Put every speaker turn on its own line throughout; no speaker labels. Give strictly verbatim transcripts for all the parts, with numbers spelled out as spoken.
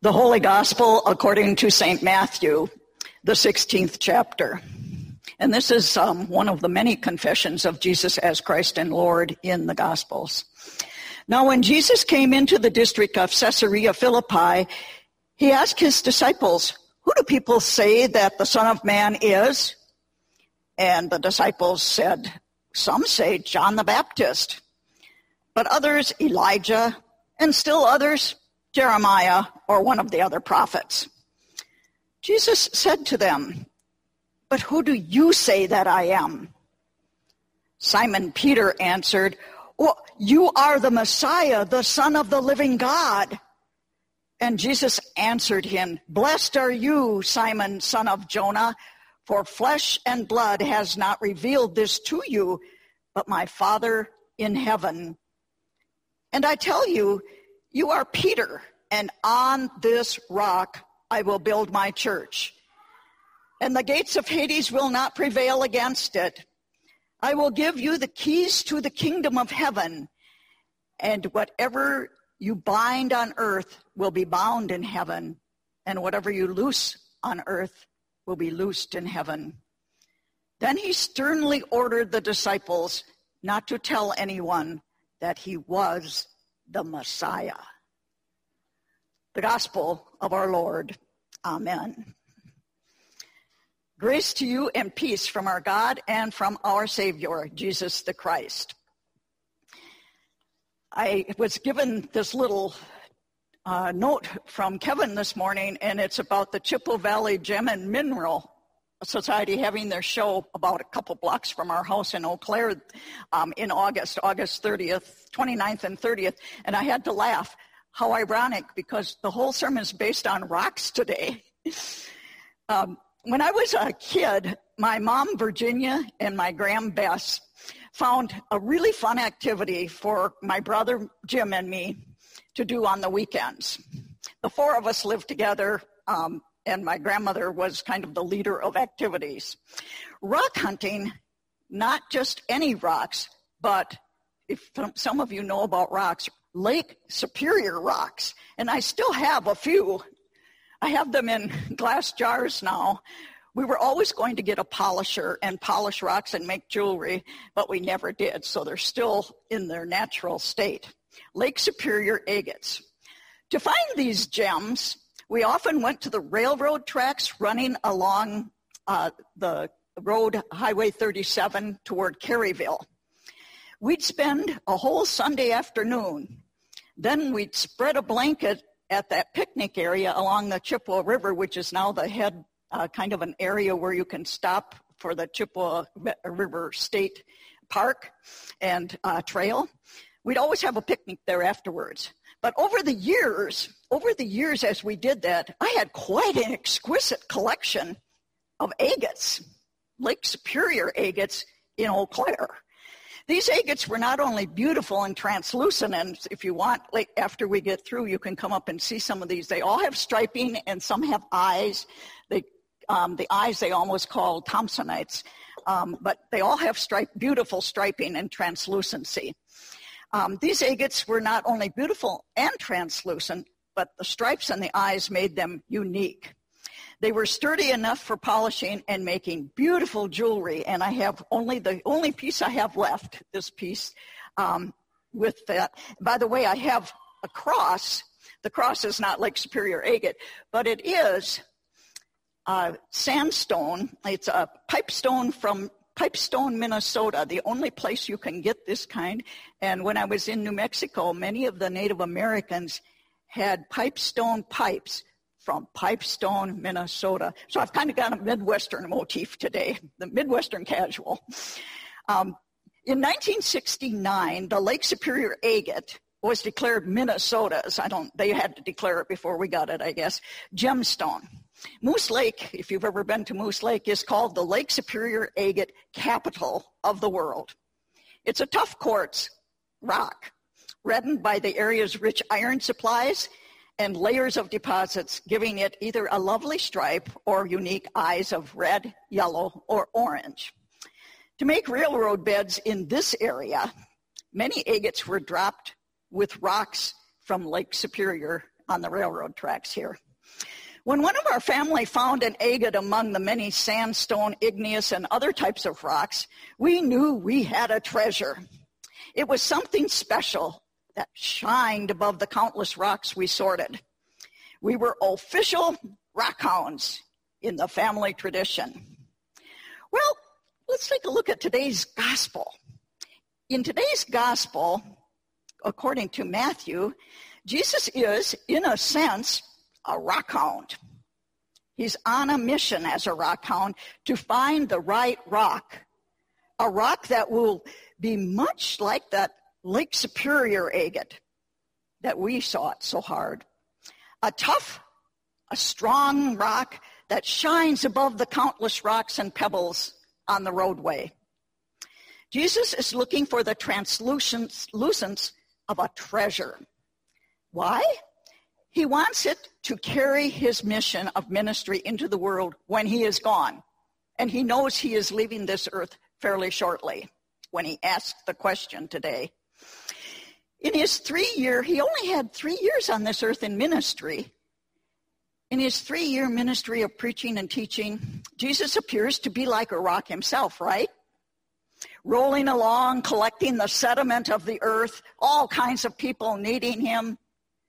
The Holy Gospel according to Saint Matthew, the sixteenth chapter. And this is um, one of the many confessions of Jesus as Christ and Lord in the Gospels. Now, when Jesus came into the district of Caesarea Philippi, he asked his disciples, "Who do people say that the Son of Man is?" And the disciples said, "Some say John the Baptist, but others Elijah, and still others Jeremiah or one of the other prophets." Jesus said to them, "But who do you say that I am?" Simon Peter answered, "Well, you are the Messiah, the Son of the living God." And Jesus answered him, "Blessed are you, Simon, son of Jonah, for flesh and blood has not revealed this to you, but my Father in heaven. And I tell you, you are Peter, and on this rock I will build my church. And the gates of Hades will not prevail against it. I will give you the keys to the kingdom of heaven, and whatever you bind on earth will be bound in heaven, and whatever you loose on earth will be loosed in heaven." Then he sternly ordered the disciples not to tell anyone that he was the Messiah. The Gospel of our Lord. Amen. Grace to you and peace from our God and from our Savior, Jesus the Christ. I was given this little uh, note from Kevin this morning, and it's about the Chippewa Valley Gem and Mineral Society having their show about a couple blocks from our house in Eau Claire um, in August, August thirtieth, twenty-ninth and thirtieth, and I had to laugh. How ironic, because the whole sermon is based on rocks today. um, when I was a kid, my mom, Virginia, and my gram, Bess, found a really fun activity for my brother, Jim, and me to do on the weekends. The four of us lived together, um, and my grandmother was kind of the leader of activities. Rock hunting, not just any rocks, but if some of you know about rocks, Lake Superior rocks, and I still have a few. I have them in glass jars now. We were always going to get a polisher and polish rocks and make jewelry, but we never did, so they're still in their natural state. Lake Superior agates. To find these gems, we often went to the railroad tracks running along uh, the road, Highway thirty-seven, toward Caryville. We'd spend a whole Sunday afternoon. Then we'd spread a blanket at that picnic area along the Chippewa River, which is now the head uh, kind of an area where you can stop for the Chippewa River State Park and uh, Trail. We'd always have a picnic there afterwards. But over the years, over the years as we did that, I had quite an exquisite collection of agates, Lake Superior agates in Eau Claire. These agates were not only beautiful and translucent, and if you want, like after we get through, you can come up and see some of these. They all have striping, and some have eyes. They, um, the eyes they almost call Thompsonites, um, but they all have stripe, beautiful striping and translucency. Um, these agates were not only beautiful and translucent, but the stripes and the eyes made them unique. They were sturdy enough for polishing and making beautiful jewelry, and I have only the only piece I have left, this piece um, with that. By the way, I have a cross. The cross is not Lake Superior agate, but it is uh, sandstone. It's a pipestone from Pipestone, Minnesota, the only place you can get this kind. And when I was in New Mexico, many of the Native Americans had pipestone pipes from Pipestone, Minnesota. So I've kind of got a Midwestern motif today, the Midwestern casual. Um, in nineteen sixty-nine, the Lake Superior agate was declared Minnesota's. I don't, they had to declare it before we got it, I guess, gemstone. Moose Lake, if you've ever been to Moose Lake, is called the Lake Superior agate capital of the world. It's a tough quartz rock, reddened by the area's rich iron supplies and layers of deposits, giving it either a lovely stripe or unique eyes of red, yellow, or orange. To make railroad beds in this area, many agates were dropped with rocks from Lake Superior on the railroad tracks here. When one of our family found an agate among the many sandstone, igneous, and other types of rocks, we knew we had a treasure. It was something special that shined above the countless rocks we sorted. We were official rock hounds in the family tradition. Well, let's take a look at today's gospel. In today's gospel, according to Matthew, Jesus is, in a sense, a rock hound. He's on a mission as a rock hound to find the right rock, a rock that will be much like that Lake Superior agate that we sought so hard. A tough, a strong rock that shines above the countless rocks and pebbles on the roadway. Jesus is looking for the translucence of a treasure. Why? He wants it to carry his mission of ministry into the world when he is gone. And he knows he is leaving this earth fairly shortly when he asked the question today. In his three year, he only had three years on this earth in ministry. In his three-year ministry of preaching and teaching, Jesus appears to be like a rock himself, right? Rolling along, collecting the sediment of the earth, all kinds of people needing him,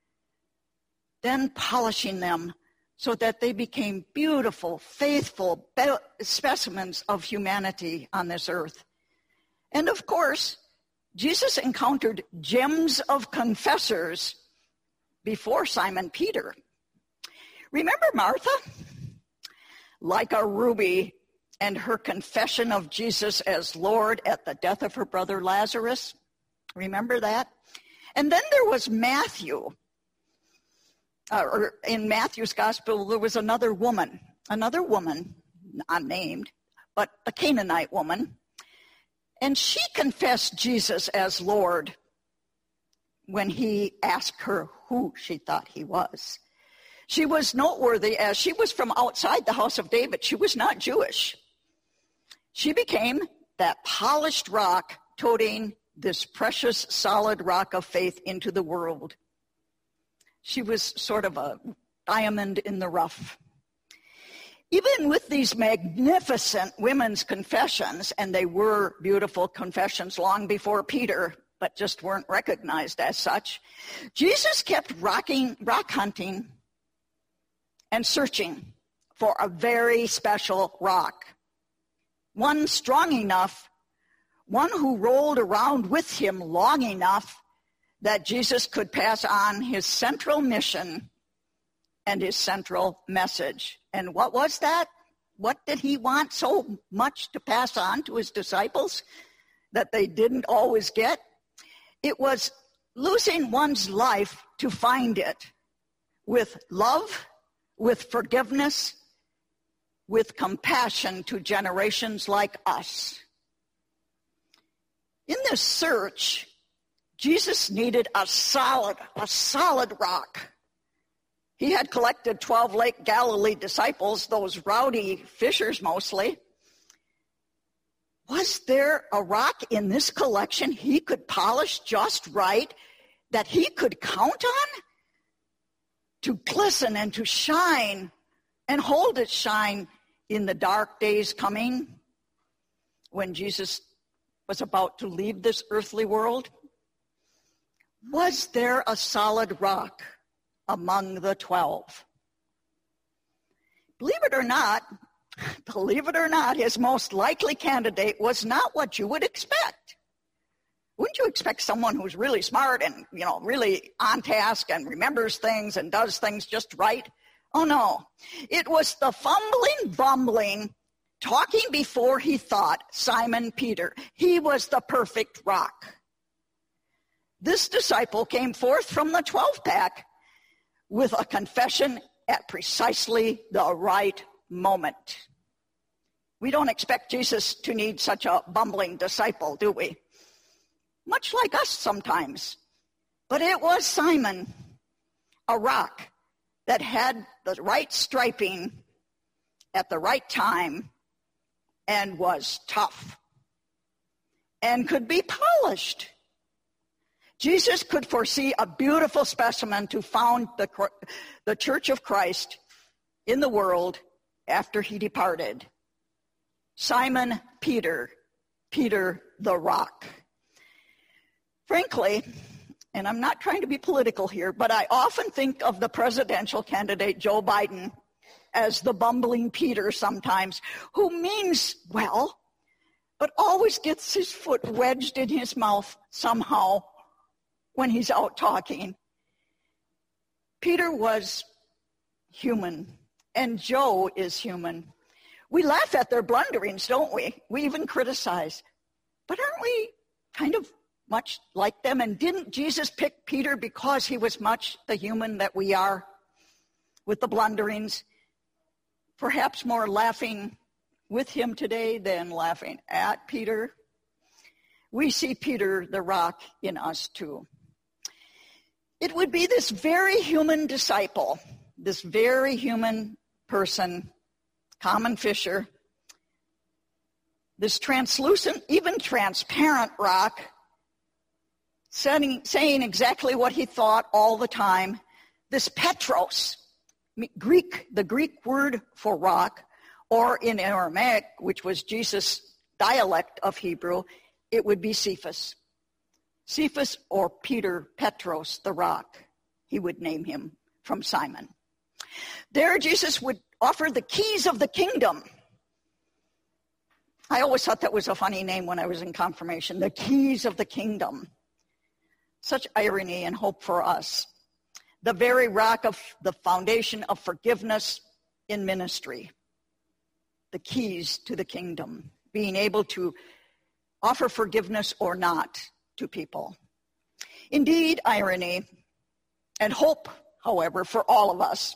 then polishing them so that they became beautiful, faithful specimens of humanity on this earth. And of course, Jesus encountered gems of confessors before Simon Peter. Remember Martha? Like a ruby, and her confession of Jesus as Lord at the death of her brother Lazarus. Remember that? And then there was Matthew. Uh, or in Matthew's gospel, there was another woman, another woman, unnamed, but a Canaanite woman. And she confessed Jesus as Lord when he asked her who she thought he was. She was noteworthy as she was from outside the house of David. She was not Jewish. She became that polished rock toting this precious solid rock of faith into the world. She was sort of a diamond in the rough. Even with these magnificent women's confessions, and they were beautiful confessions long before Peter, but just weren't recognized as such, Jesus kept rocking, rock hunting and searching for a very special rock. One strong enough, one who rolled around with him long enough that Jesus could pass on his central mission and his central message. And what was that? What did he want so much to pass on to his disciples that they didn't always get? It was losing one's life to find it with love, with forgiveness, with compassion to generations like us. In this search, Jesus needed a solid, a solid rock. He had collected twelve Lake Galilee disciples, those rowdy fishers mostly. Was there a rock in this collection he could polish just right, that he could count on to glisten and to shine and hold its shine in the dark days coming when Jesus was about to leave this earthly world? Was there a solid rock among the twelve? Believe it or not, believe it or not, his most likely candidate was not what you would expect. Wouldn't you expect someone who's really smart and, you know, really on task and remembers things and does things just right? Oh, no. It was the fumbling, bumbling, talking before he thought, Simon Peter. He was the perfect rock. This disciple came forth from the twelve pack with a confession at precisely the right moment. We don't expect Jesus to need such a bumbling disciple, do we? Much like us sometimes. But it was Simon, a rock that had the right striping at the right time and was tough and could be polished. Jesus could foresee a beautiful specimen to found the, the Church of Christ in the world after he departed. Simon Peter, Peter the Rock. Frankly, and I'm not trying to be political here, but I often think of the presidential candidate Joe Biden as the bumbling Peter sometimes, who means well, but always gets his foot wedged in his mouth somehow when he's out talking. Peter was human, and Joe is human. We laugh at their blunderings, don't we? We even criticize. But aren't we kind of much like them? And didn't Jesus pick Peter because he was much the human that we are with the blunderings? Perhaps more laughing with him today than laughing at Peter. We see Peter the Rock in us too. It would be this very human disciple, this very human person, common fisher, this translucent, even transparent rock, saying, saying exactly what he thought all the time. This Petros, Greek, the Greek word for rock, or in Aramaic, which was Jesus' dialect of Hebrew, it would be Cephas. Cephas or Peter, Petros, the rock, he would name him from Simon. There Jesus would offer the keys of the kingdom. I always thought that was a funny name when I was in confirmation, the keys of the kingdom. Such irony and hope for us. The very rock of the foundation of forgiveness in ministry. The keys to the kingdom. Being able to offer forgiveness or not to people. Indeed, irony and hope, however, for all of us.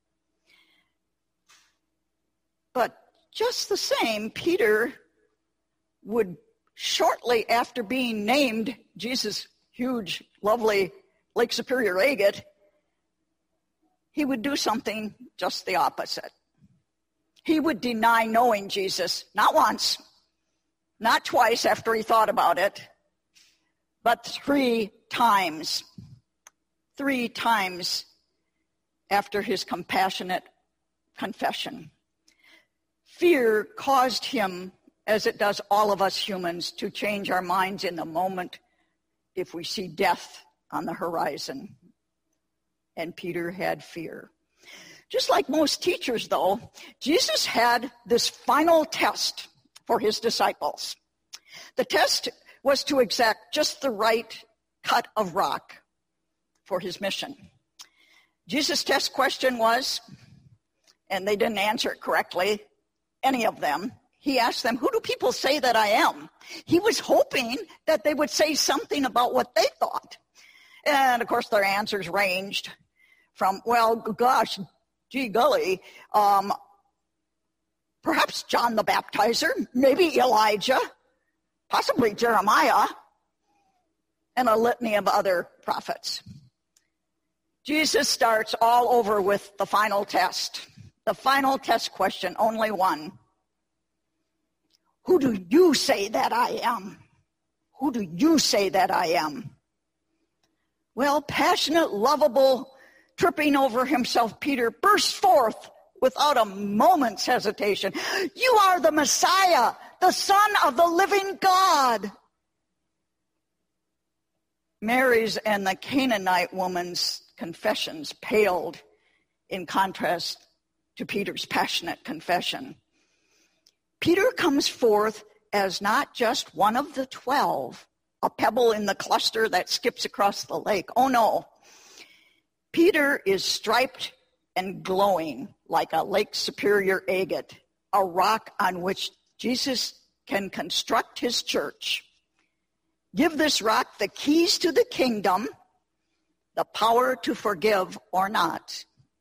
But just the same, Peter would, shortly after being named Jesus' huge, lovely Lake Superior agate, he would do something just the opposite. He would deny knowing Jesus, not once, not twice after he thought about it, but three times. Three times after his compassionate confession. Fear caused him, as it does all of us humans, to change our minds in the moment if we see death on the horizon. And Peter had fear. Just like most teachers, though, Jesus had this final test for his disciples. The test was to exact just the right cut of rock for his mission. Jesus' test question was, and they didn't answer it correctly, any of them. He asked them, who do people say that I am? He was hoping that they would say something about what they thought. And, of course, their answers ranged from, well, gosh, gee golly, um, perhaps John the Baptizer, maybe Elijah, possibly Jeremiah, and a litany of other prophets. Jesus starts all over with the final test. The final test question, only one. Who do you say that I am? Who do you say that I am? Well, passionate, lovable, tripping over himself, Peter bursts forth without a moment's hesitation. You are the Messiah, the Son of the living God. Mary's and the Canaanite woman's confessions paled in contrast to Peter's passionate confession. Peter comes forth as not just one of the twelve, a pebble in the cluster that skips across the lake. Oh no. Peter is striped and glowing like a Lake Superior agate, a rock on which Jesus can construct his church. Give this rock the keys to the kingdom, the power to forgive or not.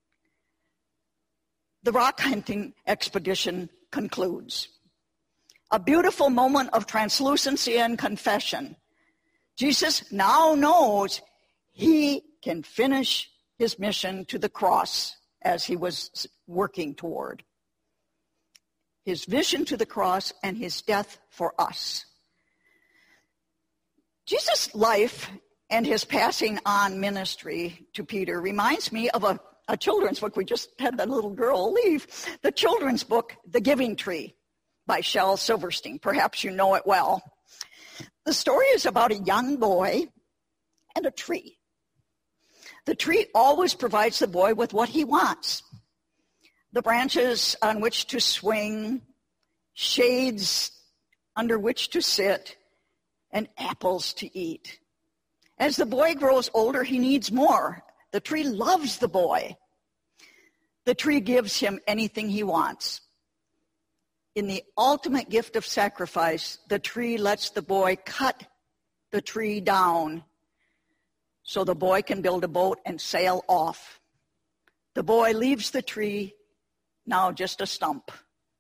The rock hunting expedition concludes. A beautiful moment of translucency and confession. Jesus now knows he can finish his mission to the cross as he was working toward. His vision to the cross and his death for us. Jesus' life and his passing on ministry to Peter reminds me of a, a children's book. We just had that little girl leave. The children's book, The Giving Tree, by Shel Silverstein. Perhaps you know it well. The story is about a young boy and a tree. The tree always provides the boy with what he wants: the branches on which to swing, shades under which to sit, and apples to eat. As the boy grows older, he needs more. The tree loves the boy. The tree gives him anything he wants. In the ultimate gift of sacrifice, the tree lets the boy cut the tree down so the boy can build a boat and sail off. The boy leaves the tree, now just a stump.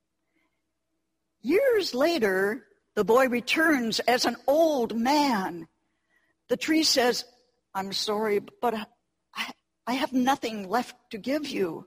Years later, the boy returns as an old man. The tree says, "I'm sorry, but I, I have nothing left to give you."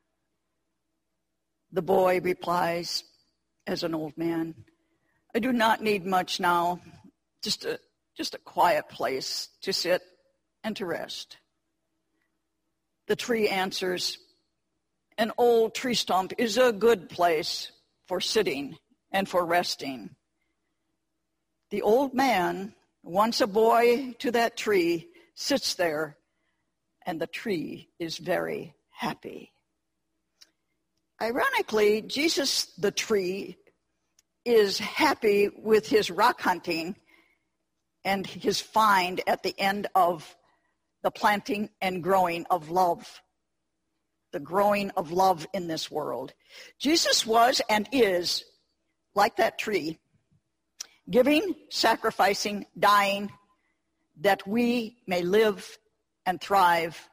The boy replies, as an old man, "I do not need much now, just a, just a quiet place to sit and to rest." The tree answers, "An old tree stump is a good place for sitting and for resting." The old man, once a boy to that tree, sits there, and the tree is very happy. Ironically, Jesus, the tree, is happy with his rock hunting and his find at the end of the planting and growing of love, the growing of love in this world. Jesus was and is like that tree, giving, sacrificing, dying, that we may live and thrive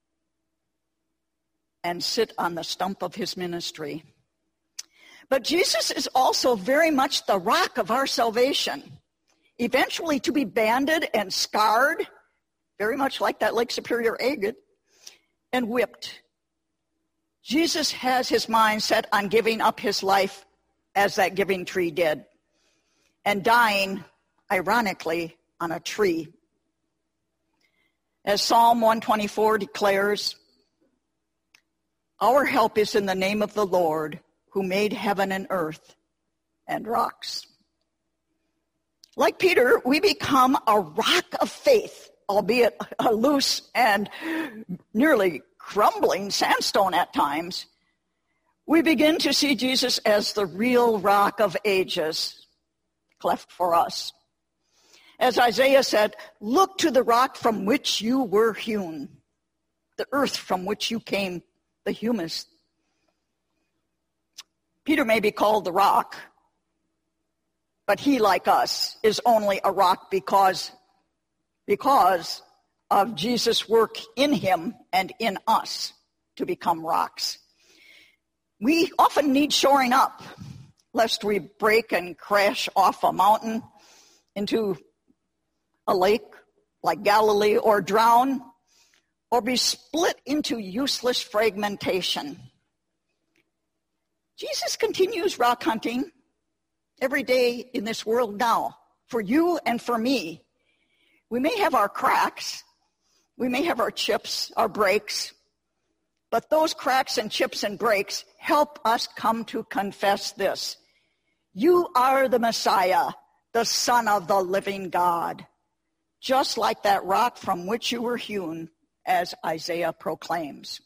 and sit on the stump of his ministry. But Jesus is also very much the rock of our salvation, eventually to be banded and scarred, very much like that Lake Superior agate, and whipped. Jesus has his mind set on giving up his life as that giving tree did, and dying, ironically, on a tree. As Psalm one twenty-four declares, "Our help is in the name of the Lord, who made heaven and earth and rocks." Like Peter, we become a rock of faith, albeit a loose and nearly crumbling sandstone at times. We begin to see Jesus as the real rock of ages, cleft for us. As Isaiah said, "Look to the rock from which you were hewn, the earth from which you came, the humus." Peter may be called the rock, but he, like us, is only a rock because, because of Jesus' work in him and in us to become rocks. We often need shoring up, lest we break and crash off a mountain into a lake like Galilee, or drown, or be split into useless fragmentation. Jesus continues rock hunting every day in this world now, for you and for me. We may have our cracks, we may have our chips, our breaks, but those cracks and chips and breaks help us come to confess this: you are the Messiah, the Son of the living God, just like that rock from which you were hewn, as Isaiah proclaims.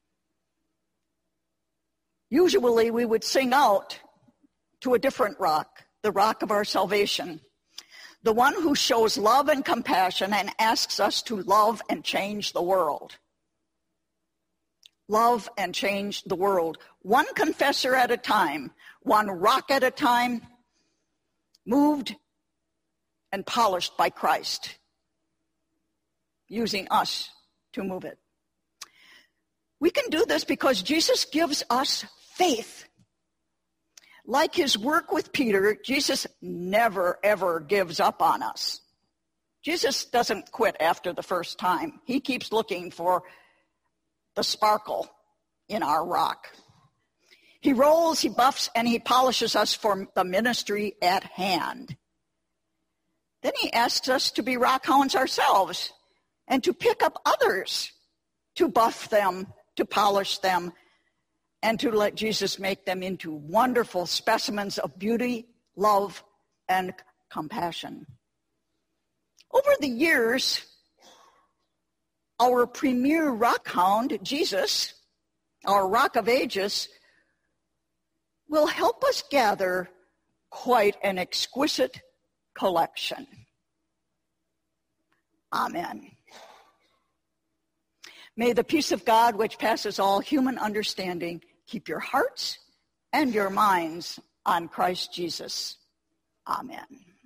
Usually we would sing out to a different rock, the rock of our salvation, the one who shows love and compassion and asks us to love and change the world. Love and change the world, one confessor at a time, one rock at a time, moved and polished by Christ, using us to move it. We can do this because Jesus gives us faith. Like his work with Peter, Jesus never, ever gives up on us. Jesus doesn't quit after the first time. He keeps looking for the sparkle in our rock. He rolls, he buffs, and he polishes us for the ministry at hand. Then he asks us to be rockhounds ourselves and to pick up others, to buff them, to polish them, and to let Jesus make them into wonderful specimens of beauty, love, and compassion. Over the years, our premier rockhound, Jesus, our Rock of Ages, will help us gather quite an exquisite collection. Amen. May the peace of God, which passes all human understanding, keep your hearts and your minds on Christ Jesus. Amen.